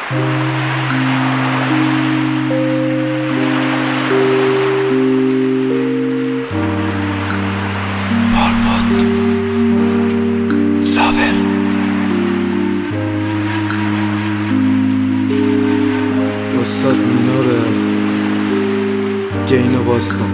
استاد مینوره گینو باز کن.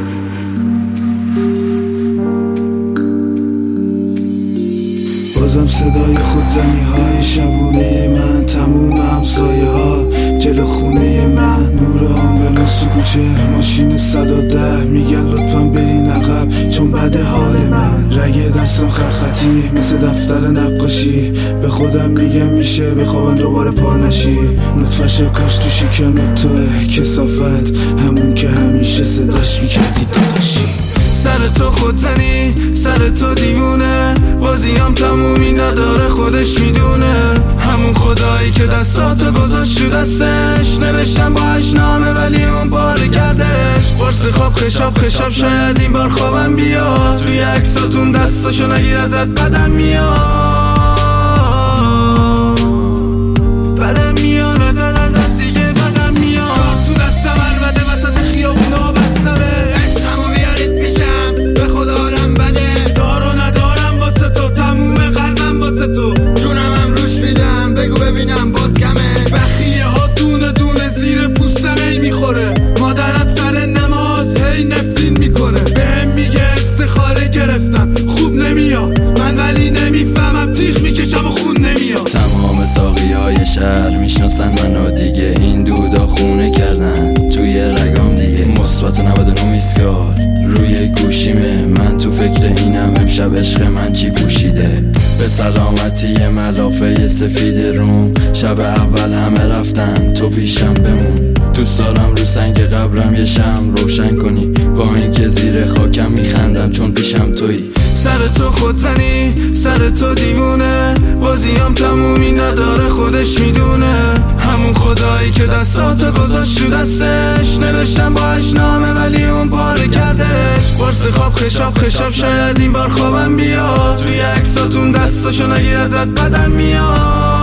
بازم صدای خودزنی های شبونه من، تموم همسایه ها جلو خونه من، نور آمبولانس تو کوچه، ماشین 110 میگن لطفا برین عقب چون بده حال من. رگ دستم خط خطی مثل دفتر نقاشی، به خودم میگم میشه بخوابم دوباره پا نشی. نطفش کاش تو شکم توه کثافت، همون که همیشه صداش میکردی داداشی. سر تو خودزنی، سر تو دیوونه، بازیام تمومی نداره خودش میدونه. همون خدایی که دستاتو گذاشت تو دستش، نوشتم باش نامه ولی اون پاره کردش. قرص خواب خشاب شاید این بار خوابم بیاد، روی عکساتون دستاشو نگیر ازت بدم میاد. شهر میشناسن منو دیگه، این دودا خونه کردن توی رگام دیگه. مثبت 99 ایسکار روی گوشیمه، من تو فکر اینم امشب عشق من چی پوشیده. به سلامتی ملافه سفید روم، شب اول همه رفتن تو پیشم بمون. دوست دارم رو سنگ قبرم یه شمع روشن کنی، با اینکه زیر خاکم میخندم چون پیشم تویی. سر تو خودزنی، سر تو دیوونه، بازیام تمومی نداره خودش میدونه. همون خدایی که دستاتو گذاشت تو دستش، نوشتم باش نامه ولی اون پاره کردش. قرص خواب خشاب شاید این بار خوابم بیاد، روی عکساتون دستاشو نگیر ازت بدم میاد.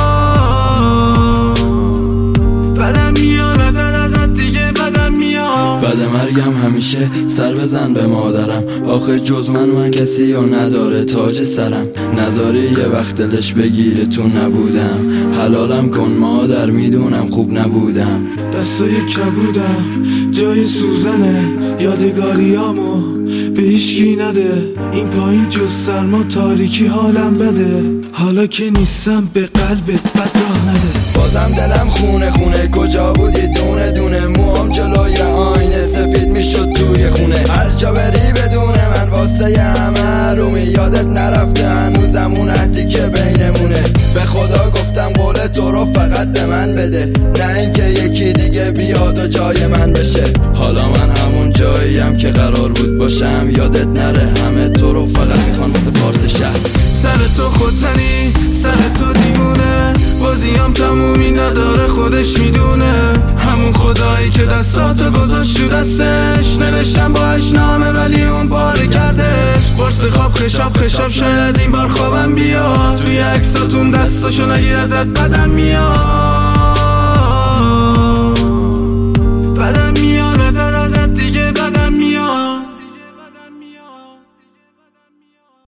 بعد مرگم همیشه سر بزن به مادرم، آخه جز من کسی یا نداره تاج سرم. نذاری یه وقت دلش بگیره تو نبودم، حلالم کن مادر میدونم خوب نبودم. دستای کبودم جای سوزنه، یادگاریامو به هیچکی نده. این پایین جز سرما تاریکی حالم بده، حالا که نیستم به قلبت بد راه نده. بازم دلم خونه کجا بودی دونه دونه، موام جلوی آینه سفید میشد توی خونه. هر جا بری بدون من واسه همه رومی، یادت نرفته هنوزم اون عهدی که بینمونه. به خدا گفتم قول تو رو فقط به من بده، نه اینکه یکی دیگه بیاد و جای من بشه. حالا من همون جاییم که قرار بود باشم، یادت نره همه تو رو فقط میخوان واسه پارت شهر. سر تو خودزنی، سر تو دیوونه، بازیام تمومی نداره خودش میدونه. همون خدایی که دستاتو گذاشت تو دستش، نوشتم باش نامه ولی اون پاره کردش. قرص خواب خشاب شاید این بار خوابم بیاد، روی عکساتون دستاشو نگیر ازت بدم میاد.